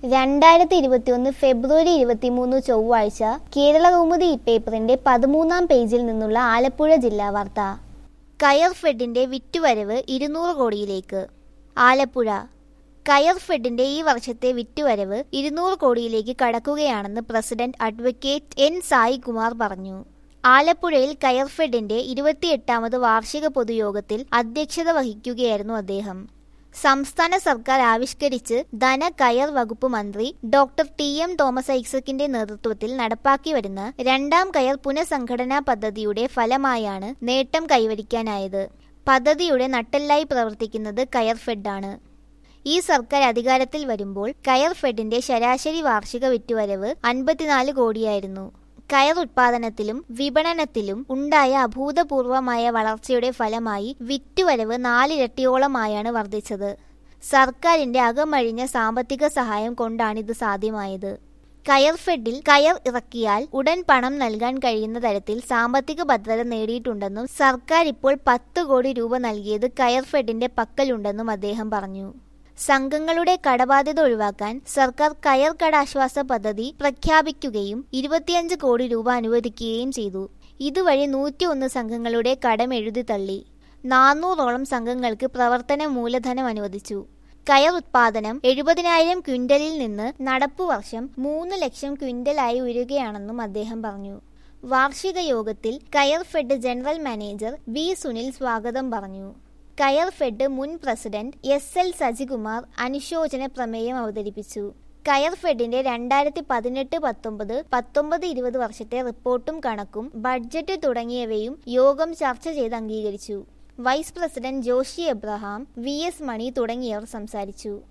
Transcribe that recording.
2021 ഫെബ്രുവരി 23 ചൊവ്വാഴ്ച കേരളകൗമുദി പേപ്പറിന്റെ 13-ാം പേജിൽ നിന്നുള്ള ആലപ്പുഴ ജില്ലാ വാർത്ത. കയർഫെഡിന്റെ വിറ്റുവരവ് 200 കോടിയിലേക്ക്. ആലപ്പുഴ. കയർഫെഡിന്റെ ഈ വർഷത്തെ വിറ്റുവരവ് 200 കോടിയിലേക്ക് കടക്കുകയാണെന്ന് പ്രസിഡന്റ് അഡ്വക്കേറ്റ് എൻ സായികുമാർ പറഞ്ഞു. ആലപ്പുഴയിൽ കയർഫെഡിന്റെ 28ാമത് വാർഷിക പൊതുയോഗത്തിൽ അധ്യക്ഷത വഹിക്കുകയായിരുന്നു അദ്ദേഹം. സംസ്ഥാന സർക്കാർ ആവിഷ്കരിച്ച് ധന-കയർ വകുപ്പ് മന്ത്രി ഡോക്ടർ ടി.എം. തോമസ് ഐസക്കിന്റെ നേതൃത്വത്തിൽ നടപ്പാക്കി വരുന്ന രണ്ടാം കയർ പുനഃസംഘടനാ പദ്ധതിയുടെ ഫലമായാണ് നേട്ടം കൈവരിക്കാനായത്. പദ്ധതിയുടെ നട്ടെല്ലായി പ്രവർത്തിക്കുന്നത് കയർഫെഡാണ്. ഈ സർക്കാർ അധികാരത്തിൽ വരുമ്പോൾ കയർഫെഡിന്റെ ശരാശരി വാർഷിക വിറ്റുവരവ് 54 കോടിയായിരുന്നു. കയർ ഉത്പാദനത്തിലും വിപണനത്തിലും ഉണ്ടായ അഭൂതപൂർവമായ വളർച്ചയുടെ ഫലമായി വിറ്റുവരവ് 4 ഇരട്ടിയോളമായാണ് വർദ്ധിച്ചത്. സർക്കാരിന്റെ അകമഴിഞ്ഞ സാമ്പത്തിക സഹായം കൊണ്ടാണിത് സാധ്യമായത്. കയർഫെഡിൽ കയർ ഇറക്കിയാൽ ഉടൻ പണം നൽകാൻ കഴിയുന്ന തരത്തിൽ സാമ്പത്തിക ഭദ്രത നേടിയിട്ടുണ്ടെന്നും സർക്കാർ ഇപ്പോൾ 10 കോടി രൂപ നൽകിയത് കയർഫെഡിന്റെ പക്കലുണ്ടെന്നും അദ്ദേഹം പറഞ്ഞു. സംഘങ്ങളുടെ കടബാധ്യത ഒഴിവാക്കാൻ സർക്കാർ കയർ കടാശ്വാസ പദ്ധതി പ്രഖ്യാപിക്കുകയും 25 കോടി രൂപ അനുവദിക്കുകയും ചെയ്തു. ഇതുവഴി 101 സംഘങ്ങളുടെ കടം എഴുതി തള്ളി. 400ഓളം സംഘങ്ങൾക്ക് പ്രവർത്തന മൂലധനം അനുവദിച്ചു. കയർ ഉത്പാദനം 70,000 ക്വിന്റലിൽ നിന്ന് നടപ്പുവർഷം 3 ലക്ഷം ക്വിന്റലായി ഉയരുകയാണെന്നും അദ്ദേഹം പറഞ്ഞു. വാർഷിക യോഗത്തിൽ Coirfed general manager B Sunil സ്വാഗതം പറഞ്ഞു. കയർഫെഡ് മുൻ പ്രസിഡന്റ് എസ്.എൽ. സജികുമാർ അനുശോചന പ്രമേയം അവതരിപ്പിച്ചു. കയർഫെഡിന്റെ 2018-19, 19-20 വർഷത്തെ റിപ്പോർട്ടും കണക്കും ബഡ്ജറ്റ് തുടങ്ങിയവയും യോഗം ചർച്ച ചെയ്ത് അംഗീകരിച്ചു. Vice president Joshi Abraham, V S. Mani തുടങ്ങിയവർ സംസാരിച്ചു.